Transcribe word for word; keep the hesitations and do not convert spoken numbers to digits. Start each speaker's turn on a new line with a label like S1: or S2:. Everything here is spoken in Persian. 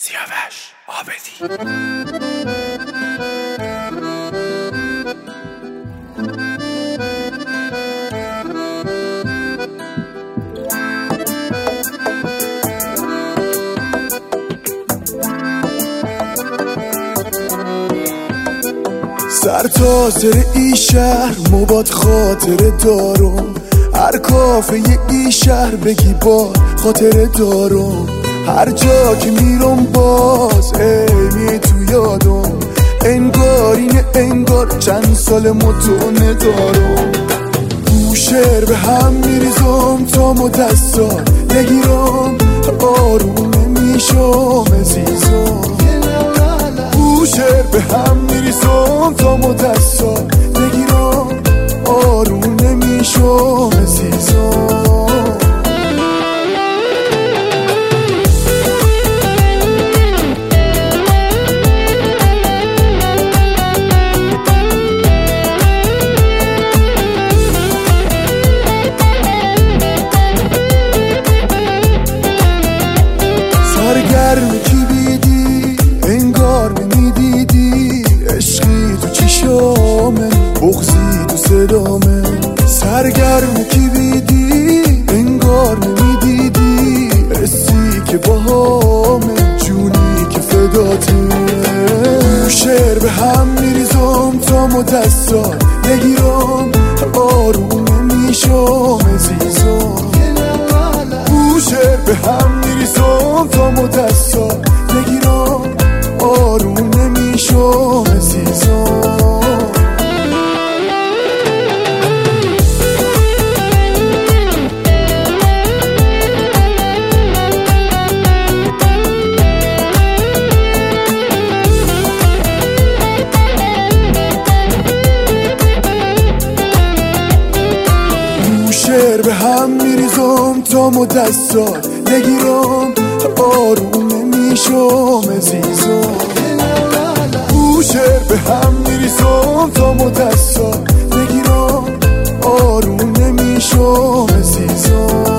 S1: سیاوش عابدی.
S2: سر تا سر ای شهر مباد خاطر دارم، هر کافه ای شهر بگی با خاطر دارم. هر جا که میرم باز ایمی تو یادم، انگار اینه انگار چند سال متو ندارم. گوشر به هم میریزم تا مدستار نگیرم، آروم نمیشم عزیزم. گوشر به هم میریزم تا مدستار نگیرم، آروم نمیشم عزیزم. سرگرم کی بیدی انگار نمیدیدی، عشقی تو چشامه بغضی تو صدامه. سرگرم کی بیدی انگار نمیدیدی، حسی که باهامه جونی که فداته. شعر به هم میریزم تا مدستار نگیرم، آروم نمیشم عزیزم. شعر به هم میریزم تا مدستار نگیرم، آروم نمیشم عزیزم. شعر به هم میریزم تا مدستار نگیرم، آروم نمیشم عزیزم. شعر به هم میریزم تا مدستار نگیرم، آروم نمیشم عزیزم.